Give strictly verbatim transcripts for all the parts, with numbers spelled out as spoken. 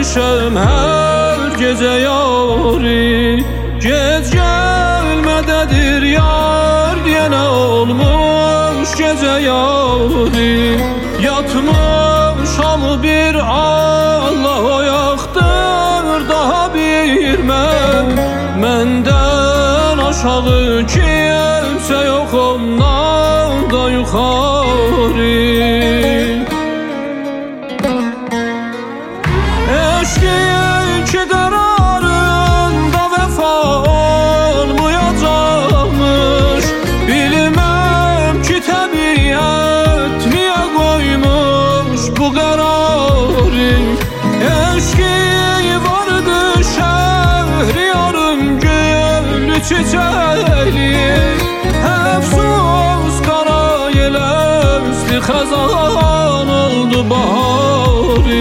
düşem her gece yari. Gec gelmededir yar diyene olmuş gece yari. Yatmış hamı bir Allah oyaqdır daha bir mən. Məndən aşağı kimsə yox ondan da yuxarı. Eşkin ki qərarında vəfa olmayacaqmış. Bilməm ki təbiət niyə qoymuş bu qərarı. Eşkin vardı şəhriyarın gülü çiçəli. Əfsus qara yələsli xəzan oldu baharı.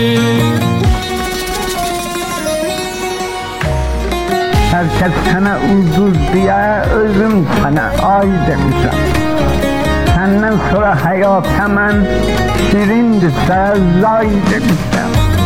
Herkes sana ucuz diye özüm sana ay demişim. Senden sonra hayat hemen şirindirse zay demişim.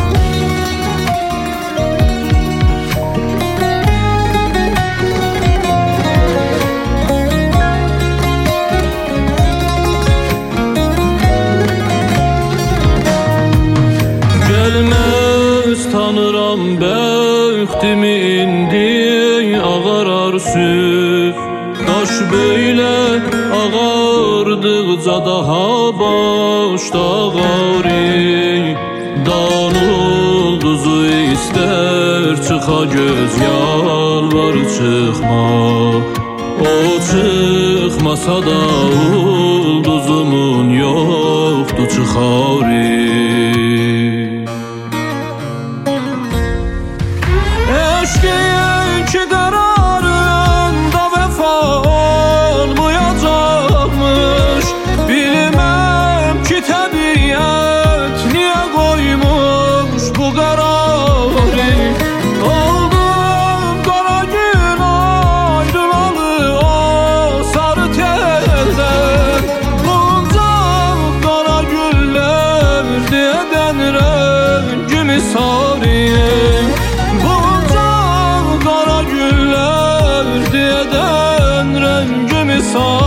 Gelmez tanıram bəxtimi indi ağarar süz. Daş böyle ağardıqca daha başda ağarı. Dan ulduzu ister çıxa göz yalvar çıxma. O çıxmasa da ulduzumun yoxdur çıxarı. Eşkin ki qərarında vəfa olmayacaqmış. Bilməm ki təbiət niyə qoymuş bu qərarı. Oldum qara gün ayrılalı o sarı teldən. Bunca qara güllər deyədən rəngimi sarıyım. Diyeden rengimi sar.